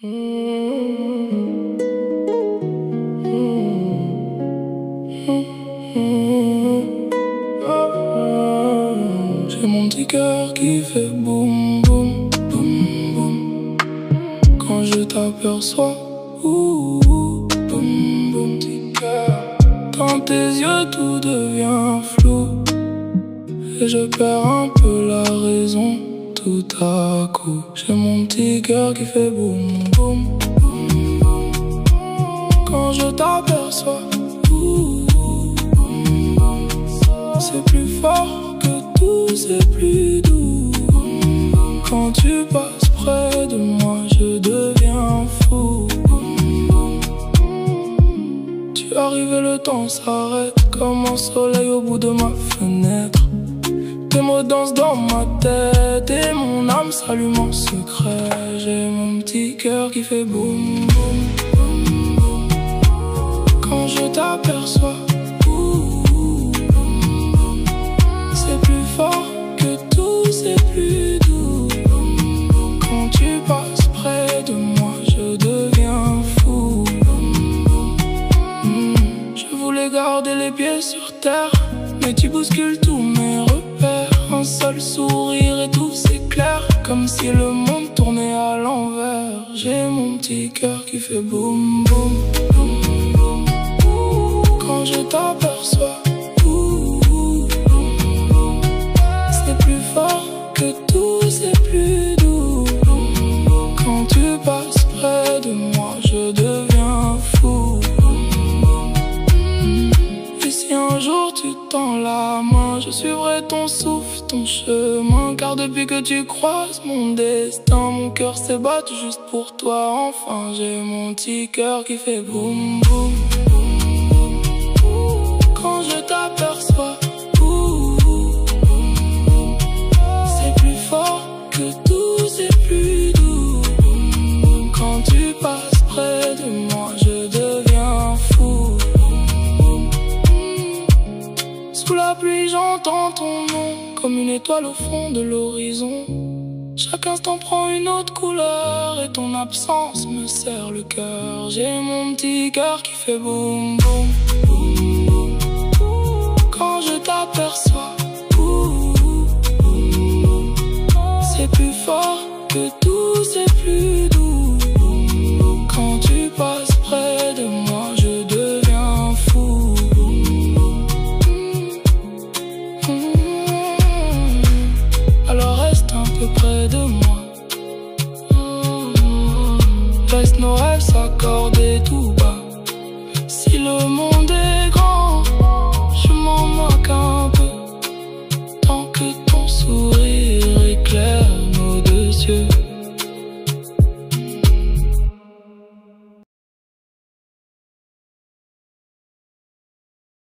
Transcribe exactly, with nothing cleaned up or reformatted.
J'ai mon petit cœur qui fait boum boum boum boum quand je t'aperçois. Ouh, ouh, boum boum, petit cœur. Dans tes yeux tout devient flou et je perds un peu la raison. Tout à coup, j'ai mon petit cœur qui fait boum boum boum boum quand je t'aperçois. Ouh, ouh, boum boum. C'est plus fort que tout, c'est plus doux. Quand tu passes près de moi, je deviens fou. Tu arrives et le temps s'arrête comme un soleil au bout de ma fenêtre. Tes mots dansent dans ma tête et mon âme s'allume en secret. J'ai mon petit cœur qui fait boum boum boum boum quand je t'aperçois. C'est plus fort que tout, c'est plus doux. Quand tu passes près de moi, je deviens fou. mmh. Je voulais garder les pieds sur terre, mais tu bouscules tous mes repères. Un seul sourire et tout s'éclaire, comme si le monde tournait à l'envers. J'ai mon petit cœur qui fait boum boum boum boum quand je t'aperçois. C'est plus fort que tout, c'est plus doux. Quand tu passes près de moi, je deviens fou. Et si un jour tu tends la main, je suivrai ton souffle, ton chemin. Car depuis que tu croises mon destin, mon cœur s'est battu juste pour toi. Enfin, j'ai mon petit cœur qui fait boum boum quand je t'aperçois. C'est plus fort que tout, c'est plus doux. Quand tu passes près de moi, je deviens fou. Sous la pluie, j'entends ton nom comme une étoile au fond de l'horizon. Chaque instant prend une autre couleur et ton absence me serre le cœur. J'ai mon petit cœur qui fait boum boum boum boum quand je t'aperçois. C'est plus fort que tout, c'est plus doux. Quand tu passes près de moi, je deviens fou. Alors reste un peu près de moi. Laisse nos rêves s'accorder tout bas. Si le monde est grand, je m'en moque un peu. Tant que ton sourire